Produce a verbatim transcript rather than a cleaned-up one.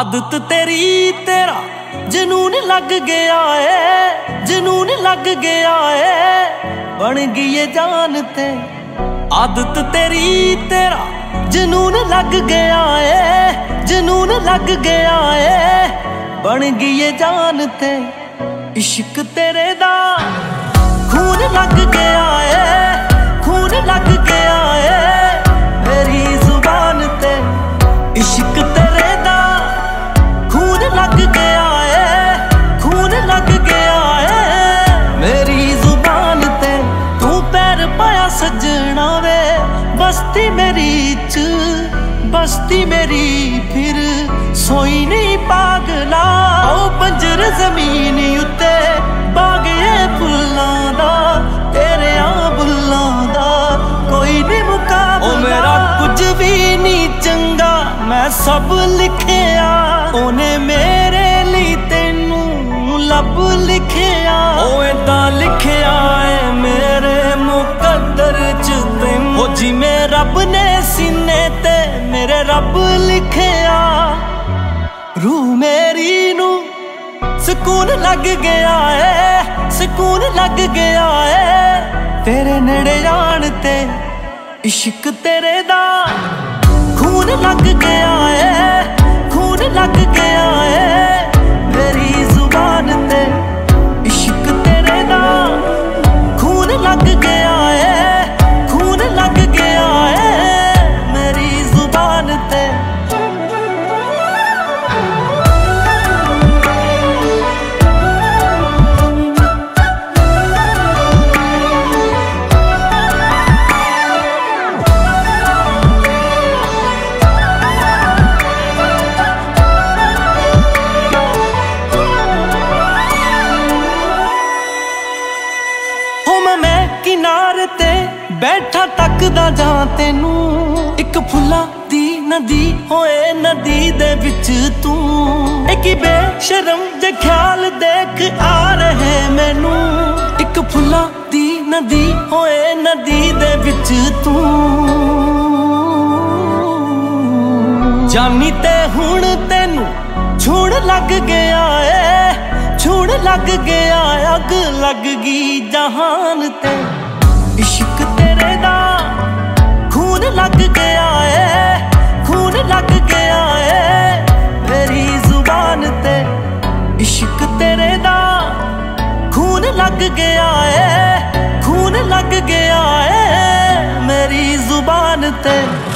आदत तेरी तेरा जनून लग गया है, जनून लग गया है, बन गई ये जानते। आदत तेरी तेरा जनून लग गया है, जनून लग गया है, बन गई ये जानते। इश्क तेरे दा खून लग गया है, खून लग गया है मेरी जुबान ते। इश्क तेरे दा खून लग गया है, खून लग गया है मेरी जुबान ते। तू पैर पाया सजना वे बस्ती मेरी च, बस्ती मेरी फिर सोई नहीं पागला। ओ पंजर जमीन उत्ते बाग ये फुल्लां दा, तेरे आ बुल्लां दा कोई नहीं मुकाबला। ओ मेरा कुछ भी नहीं चंगा मैं सब लिखिया, ओने मेरे लिए तेनू लब लिखिया। ओ इदां लिखिया है मेरे मुकद्दर च तैनू, ओ जिवें रब ने सीने ते मेरे रब लिखिया। रूह मेरी नू सुकून लग गया है, सुकून लग गया है तेरे नेड़े जान ते। इश्क तेरे दा खून लग गया है, खून लग गया है मेरी जुबान ते। इश्क तेरे दा खून लग गया है, खून लग गया है मेरी जुबान ते। किनारे ते बैठा तकदा जा तेनू, एक फुल्लां दी नदी होए नदी दे विच तू। एक बेशरम जे ख्याल देख आ रहे मैनू, एक फुल्लां दी नदी होए नदी दे विच तू। जानी ते हुण तेनू छूण लग गया है, छूण लग गया अग लग गई जहान ते। इश्क तेरे दा खून लग गया है, खून लग गया है मेरी जुबान ते। इश्क तेरे दा खून लग गया है, खून लग गया है मेरी जुबान ते।